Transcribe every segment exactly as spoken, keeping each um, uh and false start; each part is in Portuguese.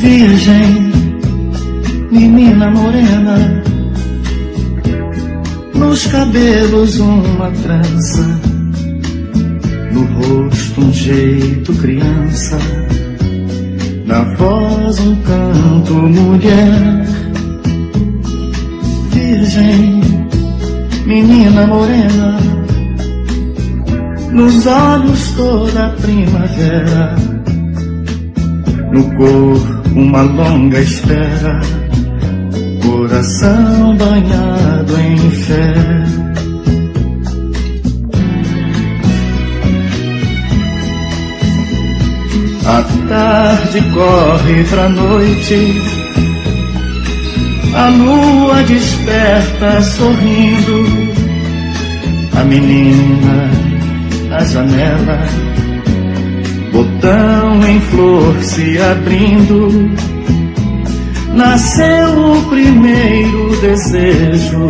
Virgem, menina morena, nos cabelos uma trança, no rosto um jeito criança, na voz um canto mulher. Virgem, menina morena, nos olhos toda a primavera, no corpo uma longa espera, coração banhado em fé. A tarde corre pra noite, a lua desperta sorrindo, a menina na janela, botão em flor se abrindo. Nasceu o primeiro desejo,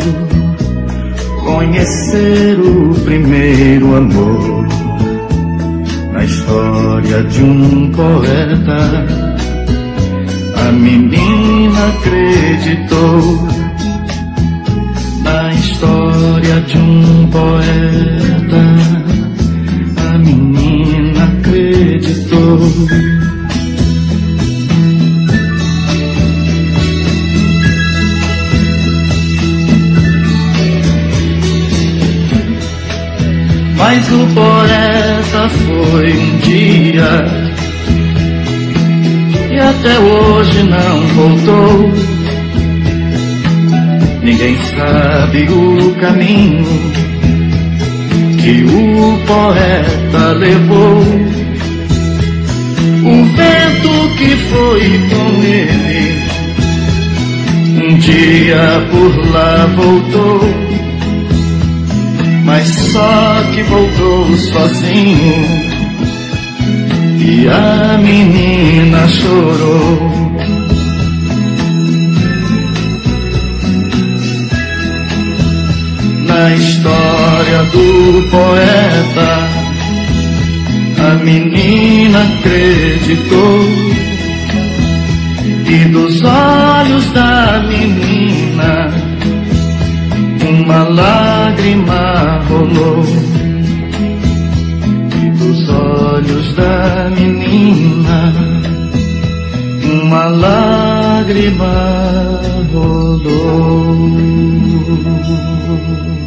conhecer o primeiro amor. Na história de um poeta, a menina acreditou. Na história de um poeta, a menina acreditou. Mas o poeta foi um dia e até hoje não voltou. Ninguém sabe o caminho que o poeta levou. O vento que foi com ele um dia por lá voltou, mas só que voltou sozinho e a menina chorou. Na história do poeta, a menina acreditou, e dos olhos da menina uma lágrima rolou. E dos olhos da menina uma lágrima rolou.